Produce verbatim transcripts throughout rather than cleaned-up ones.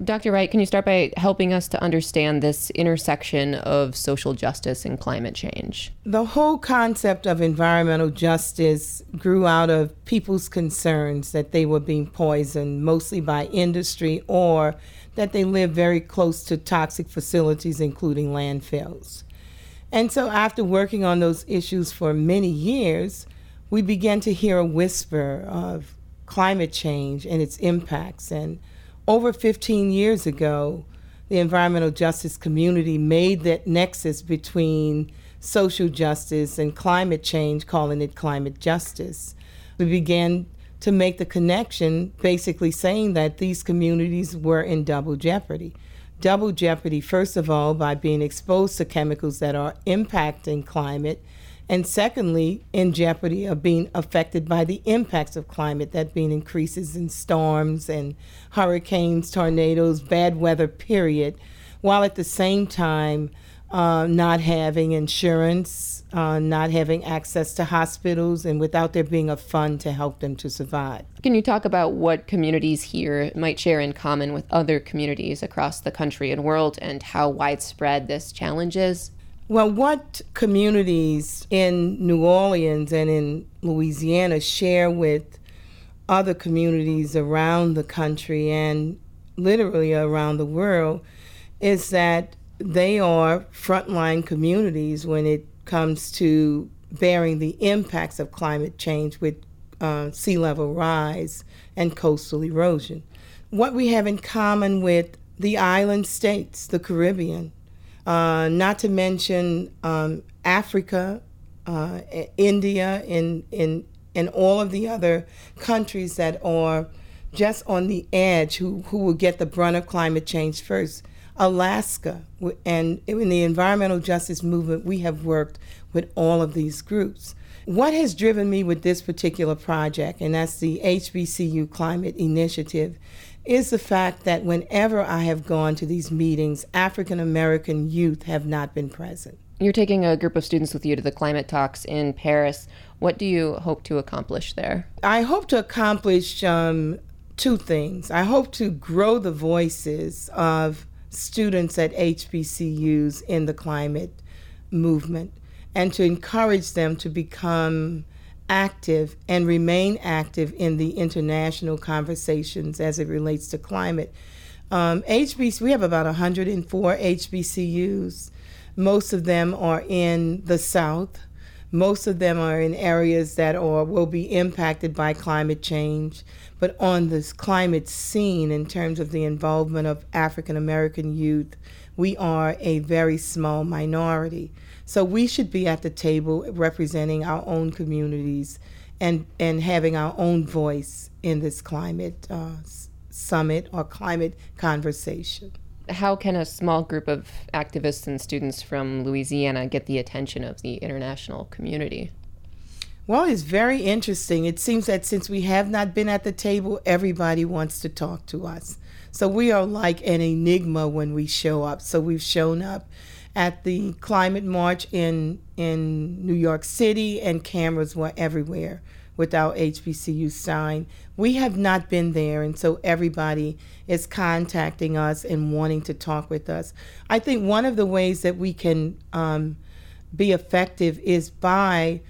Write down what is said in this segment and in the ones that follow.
Doctor Wright, can you start by helping us to understand this intersection of social justice and climate change? The whole concept of environmental justice grew out of people's concerns that they were being poisoned, mostly by industry, or that they live very close to toxic facilities, including landfills. And so after working on those issues for many years, we began to hear a whisper of climate change and its impacts. And over fifteen years ago, the environmental justice community made that nexus between social justice and climate change, calling it climate justice. We began to make the connection, basically saying that these communities were in double jeopardy. Double jeopardy, first of all, by being exposed to chemicals that are impacting climate, and secondly, in jeopardy of being affected by the impacts of climate, that being increases in storms and hurricanes, tornadoes, bad weather, period, while at the same time uh, not having insurance, uh, not having access to hospitals, and without there being a fund to help them to survive. Can you talk about what communities here might share in common with other communities across the country and world, and how widespread this challenge is? Well, what communities in New Orleans and in Louisiana share with other communities around the country and literally around the world is that they are frontline communities when it comes to bearing the impacts of climate change with uh, sea level rise and coastal erosion. What we have in common with the island states, the Caribbean, Uh, not to mention um, Africa, uh, India, and, and, and all of the other countries that are just on the edge who, who will get the brunt of climate change first. Alaska, and in the environmental justice movement, we have worked with all of these groups. What has driven me with this particular project, and that's the H B C U Climate Initiative, is the fact that whenever I have gone to these meetings, African American youth have not been present. You're taking a group of students with you to the climate talks in Paris. What do you hope to accomplish there? I hope to accomplish um, two things. I hope to grow the voices of students at H B C Us in the climate movement, and to encourage them to become active and remain active in the international conversations as it relates to climate. Um, H B C, we have about one hundred four H B C Us. Most of them are in the South. Most of them are in areas that are, will be impacted by climate change. But on this climate scene, in terms of the involvement of African American youth, we are a very small minority. So we should be at the table representing our own communities and, and having our own voice in this climate uh, summit or climate conversation. How can a small group of activists and students from Louisiana get the attention of the international community? Well, it's very interesting. It seems that since we have not been at the table, everybody wants to talk to us. So we are like an enigma when we show up. So we've shown up at the climate march in in New York City, and cameras were everywhere with our H B C U sign. We have not been there, and so everybody is contacting us and wanting to talk with us. I think one of the ways that we can um, be effective is by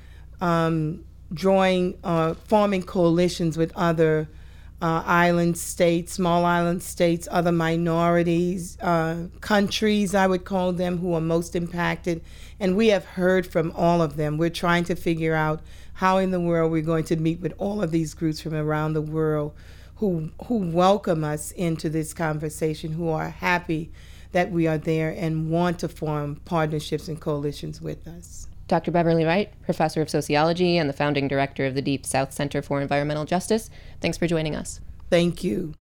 um, drawing, uh, forming coalitions with other Uh, island states, small island states, other minorities, uh, countries, I would call them, who are most impacted. And we have heard from all of them. We're trying to figure out how in the world we're going to meet with all of these groups from around the world who, who welcome us into this conversation, who are happy that we are there and want to form partnerships and coalitions with us. Doctor Beverly Wright, professor of sociology and the founding director of the Deep South Center for Environmental Justice, thanks for joining us. Thank you.